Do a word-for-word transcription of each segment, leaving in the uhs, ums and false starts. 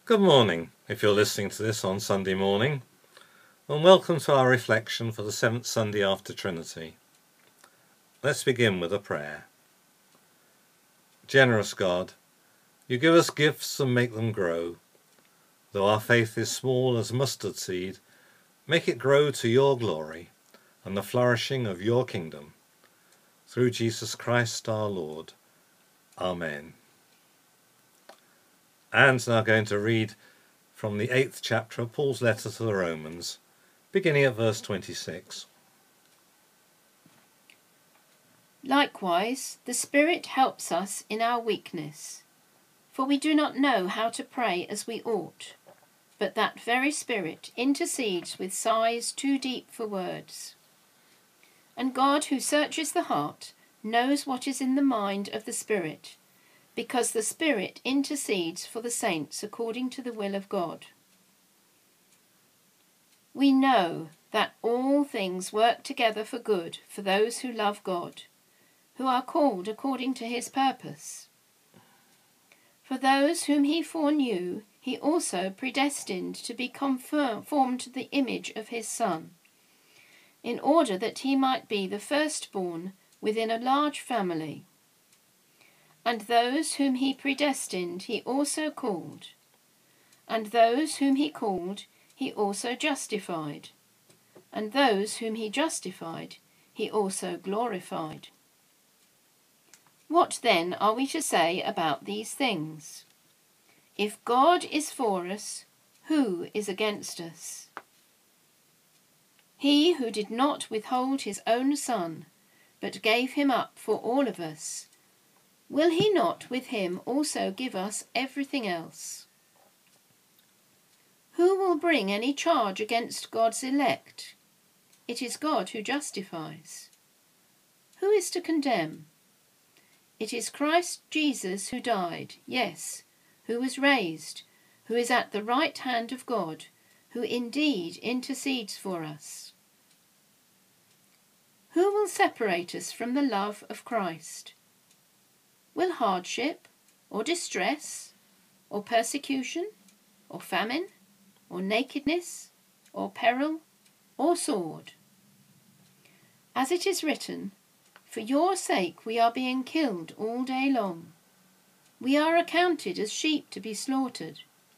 Good morning, if you're listening to this on Sunday morning, and welcome to our reflection for the seventh Sunday after Trinity. Let's begin with a prayer. Generous God, you give us gifts and make them grow. Though our faith is small as mustard seed, make it grow to your glory and the flourishing of your kingdom. Through Jesus Christ our Lord. Amen. Anne's now going to read from the eighth chapter of Paul's letter to the Romans, beginning at verse twenty-six. Likewise, the Spirit helps us in our weakness, for we do not know how to pray as we ought, but that very Spirit intercedes with sighs too deep for words. And God, who searches the heart, knows what is in the mind of the Spirit, because the Spirit intercedes for the saints according to the will of God. We know that all things work together for good for those who love God, who are called according to his purpose. For those whom he foreknew, he also predestined to be conformed to the image of his Son, in order that he might be the firstborn within a large family. And those whom he predestined he also called, and those whom he called he also justified, and those whom he justified he also glorified. What then are we to say about these things? If God is for us, who is against us? He who did not withhold his own Son, but gave him up for all of us, will he not with him also give us everything else? Who will bring any charge against God's elect? It is God who justifies. Who is to condemn? It is Christ Jesus who died, yes, who was raised, who is at the right hand of God, who indeed intercedes for us. Who will separate us from the love of Christ? Will hardship, or distress, or persecution, or famine, or nakedness, or peril, or sword? As it is written, for your sake we are being killed all day long. We are accounted as sheep to be slaughtered.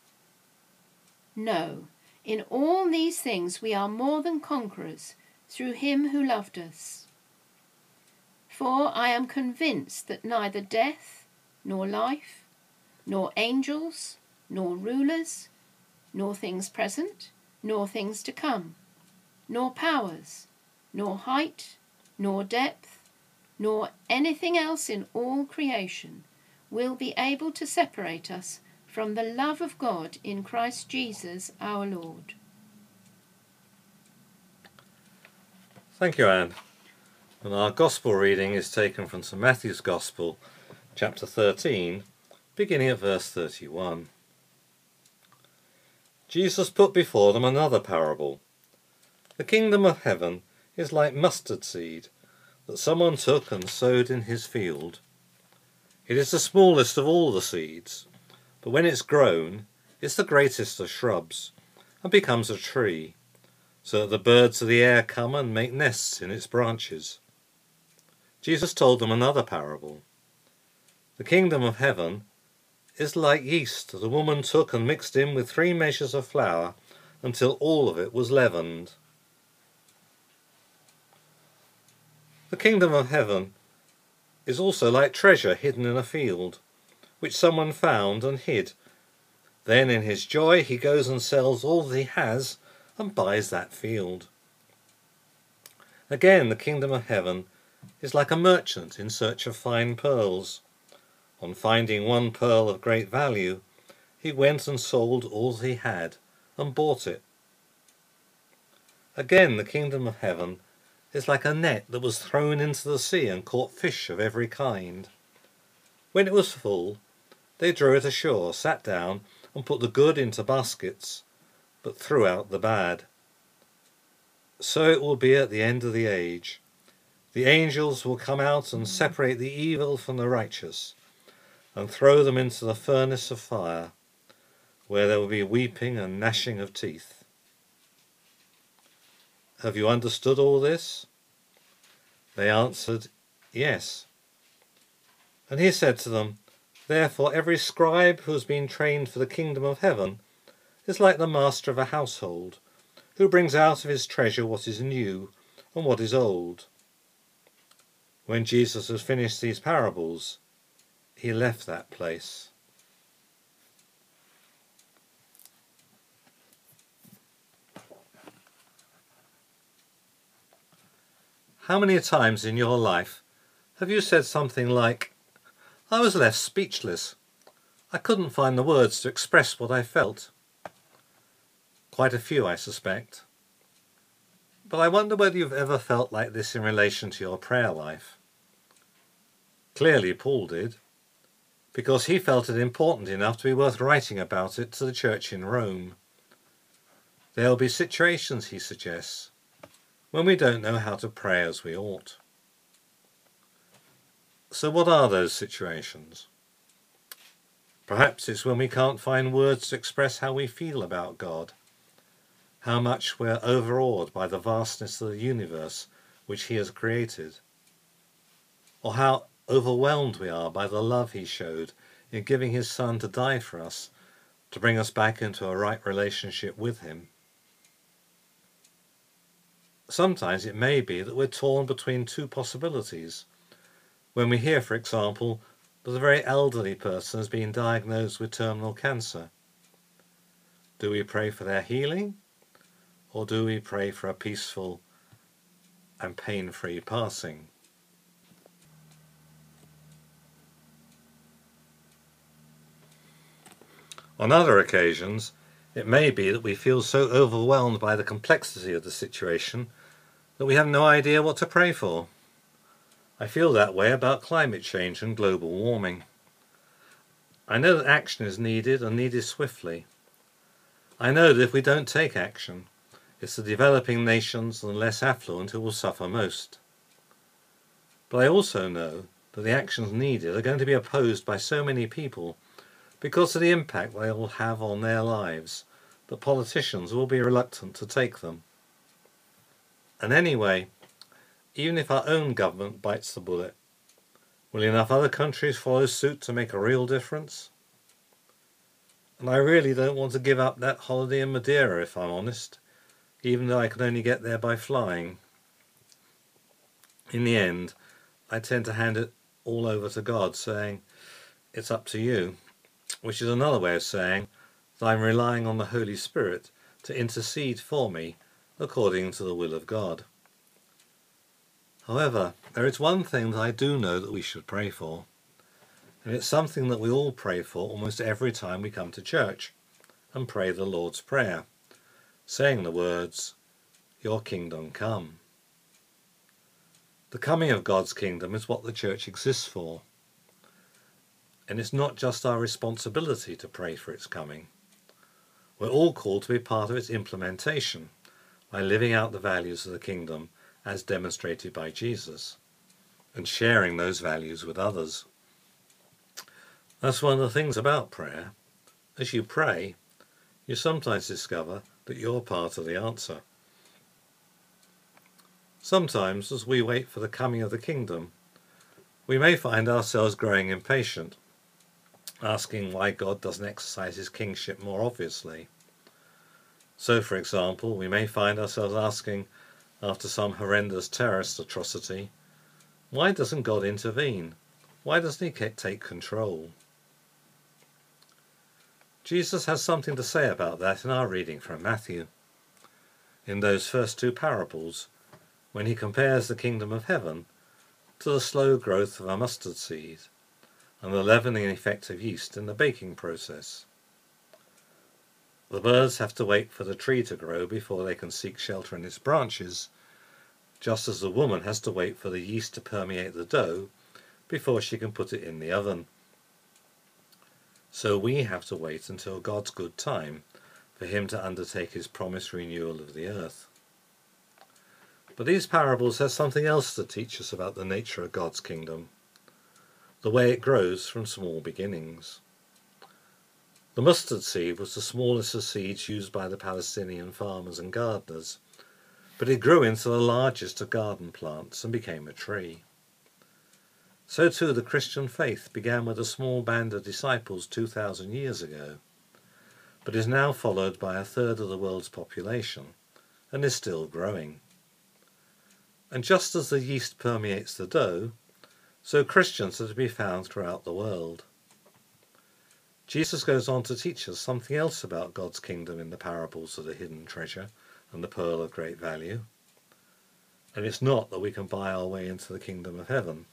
No, in all these things we are more than conquerors through him who loved us. For I am convinced that neither death, nor life, nor angels, nor rulers, nor things present, nor things to come, nor powers, nor height, nor depth, nor anything else in all creation will be able to separate us from the love of God in Christ Jesus our Lord. Thank you, Anne. And our Gospel reading is taken from Saint Matthew's Gospel, chapter thirteen, beginning at verse thirty-one. Jesus put before them another parable. The kingdom of heaven is like mustard seed that someone took and sowed in his field. It is the smallest of all the seeds, but when it's grown, it's the greatest of shrubs, and becomes a tree, so that the birds of the air come and make nests in its branches. Jesus told them another parable. The kingdom of heaven is like yeast that a woman took and mixed in with three measures of flour until all of it was leavened. The kingdom of heaven is also like treasure hidden in a field, which someone found and hid. Then in his joy he goes and sells all that he has and buys that field. Again, the kingdom of heaven is like a merchant in search of fine pearls. On finding one pearl of great value, he went and sold all that he had and bought it. Again, the kingdom of heaven is like a net that was thrown into the sea and caught fish of every kind. When it was full, they drew it ashore, sat down, and put the good into baskets, but threw out the bad. So it will be at the end of the age. The angels will come out and separate the evil from the righteous, and throw them into the furnace of fire. where there will be weeping and gnashing of teeth. Have you understood all this? They answered, Yes. And he said to them, Therefore every scribe who has been trained for the kingdom of heaven is like the master of a household, who brings out of his treasure what is new and what is old. When Jesus has finished these parables, he left that place. How many times in your life have you said something like, I was left speechless. I couldn't find the words to express what I felt. Quite a few, I suspect. But I wonder whether you've ever felt like this in relation to your prayer life. Clearly Paul did, because he felt it important enough to be worth writing about it to the church in Rome. There will be situations, he suggests, when we don't know how to pray as we ought. So what are those situations? Perhaps it's when we can't find words to express how we feel about God, how much we're overawed by the vastness of the universe which he has created, or how overwhelmed we are by the love he showed in giving his Son to die for us, to bring us back into a right relationship with him. Sometimes it may be that we're torn between two possibilities. When we hear, for example, that a very elderly person has been diagnosed with terminal cancer. Do we pray for their healing, or do we pray for a peaceful and pain-free passing? On other occasions, it may be that we feel so overwhelmed by the complexity of the situation that we have no idea what to pray for. I feel that way about climate change and global warming. I know that action is needed and needed swiftly. I know that if we don't take action, it's the developing nations and the less affluent who will suffer most. But I also know that the actions needed are going to be opposed by so many people because of the impact they will have on their lives, that politicians will be reluctant to take them. And anyway, even if our own government bites the bullet, will enough other countries follow suit to make a real difference? And I really don't want to give up that holiday in Madeira, if I'm honest, even though I could only get there by flying. In the end, I tend to hand it all over to God, saying, it's up to you, which is another way of saying that I'm relying on the Holy Spirit to intercede for me according to the will of God. However, there is one thing that I do know that we should pray for, and it's something that we all pray for almost every time we come to church and pray the Lord's Prayer, saying the words, Your kingdom come. The coming of God's kingdom is what the church exists for, and it's not just our responsibility to pray for its coming. We're all called to be part of its implementation by living out the values of the kingdom as demonstrated by Jesus, and sharing those values with others. That's one of the things about prayer. As you pray, you sometimes discover that you're part of the answer. Sometimes, as we wait for the coming of the kingdom, we may find ourselves growing impatient, asking why God doesn't exercise his kingship more obviously. So, for example, we may find ourselves asking, after some horrendous terrorist atrocity, why doesn't God intervene? Why doesn't he take control? Jesus has something to say about that in our reading from Matthew. In those first two parables, when he compares the kingdom of heaven to the slow growth of a mustard seed and the leavening effect of yeast in the baking process. The birds have to wait for the tree to grow before they can seek shelter in its branches, just as the woman has to wait for the yeast to permeate the dough before she can put it in the oven. So we have to wait until God's good time for him to undertake his promised renewal of the earth. But these parables have something else to teach us about the nature of God's kingdom, the way it grows from small beginnings. The mustard seed was the smallest of seeds used by the Palestinian farmers and gardeners, but it grew into the largest of garden plants and became a tree. So too the Christian faith began with a small band of disciples two thousand years ago, but is now followed by a third of the world's population and is still growing. And just as the yeast permeates the dough, so Christians are to be found throughout the world. Jesus goes on to teach us something else about God's kingdom in the parables of the hidden treasure and the pearl of great value. And it's not that we can buy our way into the kingdom of heaven.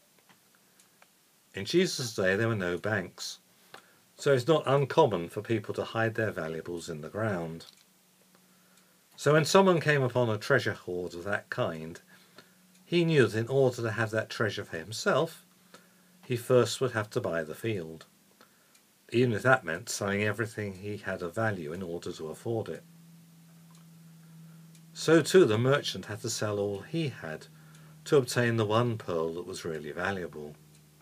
In Jesus' day there were no banks, so it's not uncommon for people to hide their valuables in the ground. So when someone came upon a treasure hoard of that kind, he knew that in order to have that treasure for himself, he first would have to buy the field, even if that meant selling everything he had of value in order to afford it. So too the merchant had to sell all he had to obtain the one pearl that was really valuable.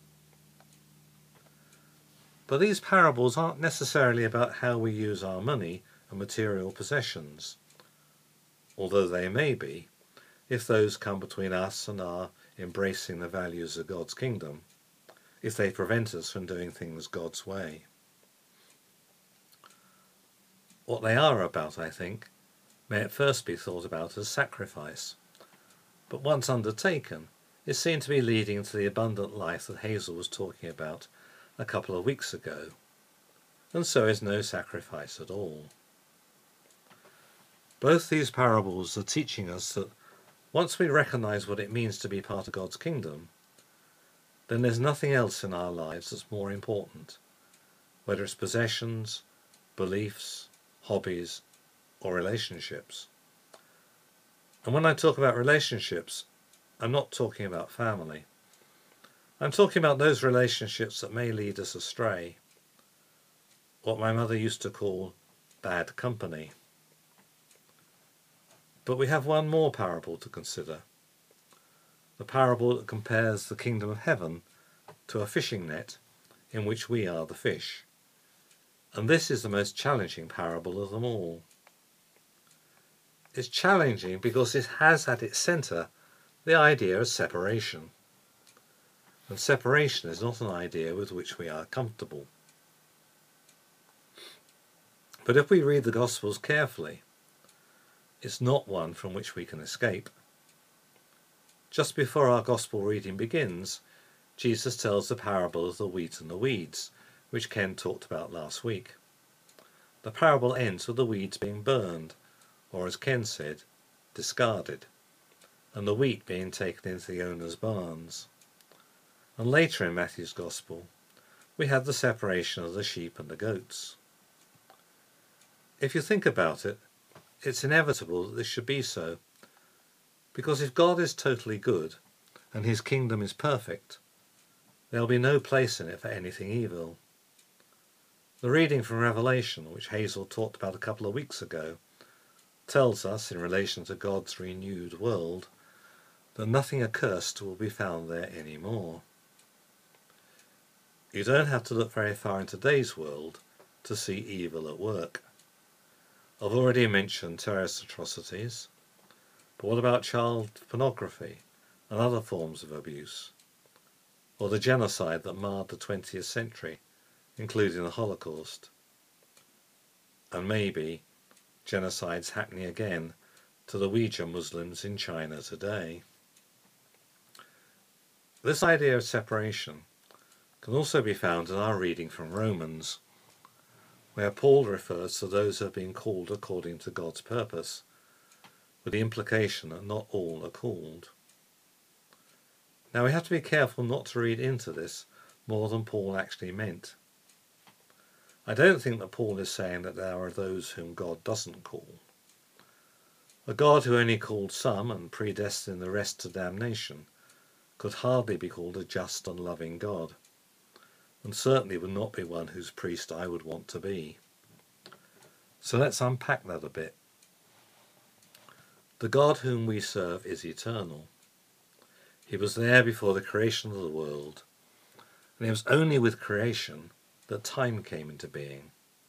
But these parables aren't necessarily about how we use our money and material possessions, although they may be, if those come between us and our embracing the values of God's kingdom, if they prevent us from doing things God's way. What they are about, I think, may at first be thought about as sacrifice, but once undertaken, is seen to be leading to the abundant life that Hazel was talking about a couple of weeks ago, and so is no sacrifice at all. Both these parables are teaching us that once we recognise what it means to be part of God's kingdom, then there's nothing else in our lives that's more important, whether it's possessions, beliefs, hobbies, or relationships. And when I talk about relationships, I'm not talking about family. I'm talking about those relationships that may lead us astray, what my mother used to call bad company. But we have one more parable to consider, the parable that compares the kingdom of heaven to a fishing net in which we are the fish. And this is the most challenging parable of them all. It's challenging because it has at its centre the idea of separation. And separation is not an idea with which we are comfortable. But if we read the Gospels carefully, it's not one from which we can escape. Just before our Gospel reading begins, Jesus tells the parable of the wheat and the weeds, which Ken talked about last week. The parable ends with the weeds being burned, or as Ken said, discarded, and the wheat being taken into the owner's barns. And later in Matthew's Gospel, we have the separation of the sheep and the goats. If you think about it, it's inevitable that this should be so, because if God is totally good and his kingdom is perfect, there'll be no place in it for anything evil. The reading from Revelation, which Hazel talked about a couple of weeks ago, tells us, in relation to God's renewed world, that nothing accursed will be found there any more. You don't have to look very far in today's world to see evil at work. I've already mentioned terrorist atrocities, but what about child pornography and other forms of abuse? Or the genocide that marred the twentieth century, including the Holocaust? And maybe genocides happening again to the Uyghur Muslims in China today. This idea of separation can also be found in our reading from Romans, where Paul refers to those who have been called according to God's purpose, with the implication that not all are called. Now we have to be careful not to read into this more than Paul actually meant. I don't think that Paul is saying that there are those whom God doesn't call. A God who only called some and predestined the rest to damnation could hardly be called a just and loving God, and certainly would not be one whose priest I would want to be. So let's unpack that a bit. The God whom we serve is eternal. He was there before the creation of the world, and it was only with creation that time came into being.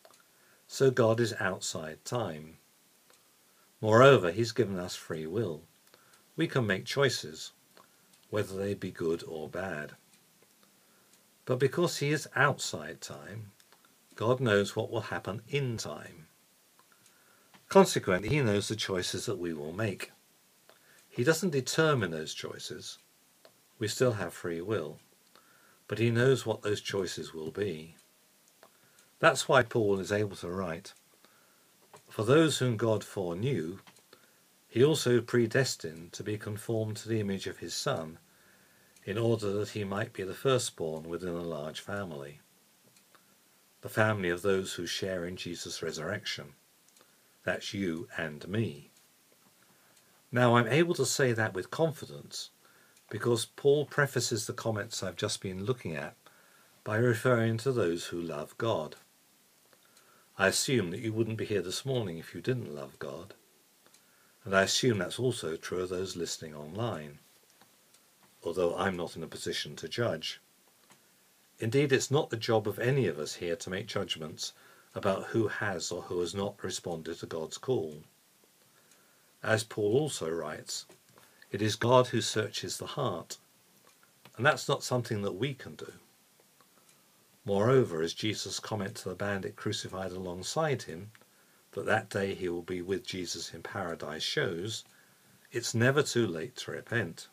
So God is outside time. Moreover, he's given us free will. We can make choices, whether they be good or bad. But because he is outside time, God knows what will happen in time. Consequently, he knows the choices that we will make. He doesn't determine those choices. We still have free will, but he knows what those choices will be. That's why Paul is able to write, "For those whom God foreknew, he also predestined to be conformed to the image of his Son, in order that he might be the firstborn within a large family, the family of those who share in Jesus' resurrection." That's you and me. Now I'm able to say that with confidence because Paul prefaces the comments I've just been looking at by referring to those who love God. I assume that you wouldn't be here this morning if you didn't love God, and I assume that's also true of those listening online, although I'm not in a position to judge. Indeed, it's not the job of any of us here to make judgments about who has or who has not responded to God's call. As Paul also writes, it is God who searches the heart, and that's not something that we can do. Moreover, as Jesus' comment to the bandit crucified alongside him, that that day he will be with Jesus in paradise, shows, it's never too late to repent.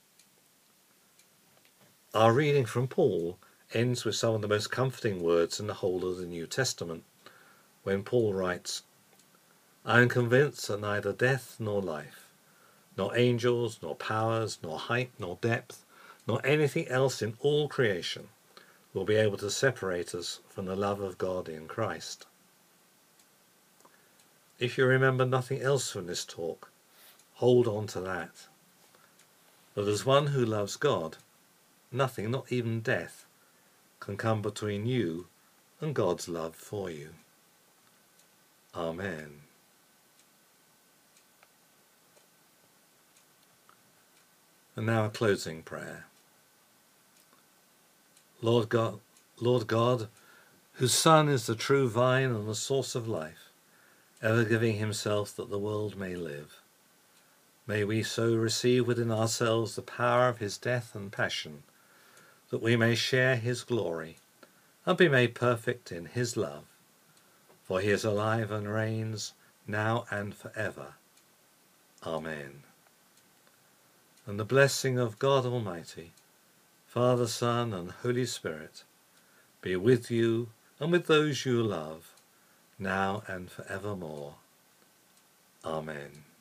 Our reading from Paul ends with some of the most comforting words in the whole of the New Testament, when Paul writes, "I am convinced that neither death nor life, nor angels, nor powers, nor height, nor depth, nor anything else in all creation will be able to separate us from the love of God in Christ." If you remember nothing else from this talk, hold on to that. That as one who loves God, nothing, not even death, can come between you and God's love for you. Amen. And now a closing prayer. Lord God, Lord God, whose Son is the true vine and the source of life, ever giving himself that the world may live, may we so receive within ourselves the power of his death and passion, that we may share his glory and be made perfect in his love. For he is alive and reigns now and forever. Amen. And the blessing of God Almighty, Father, Son, and Holy Spirit, be with you and with those you love, now and forevermore. Amen.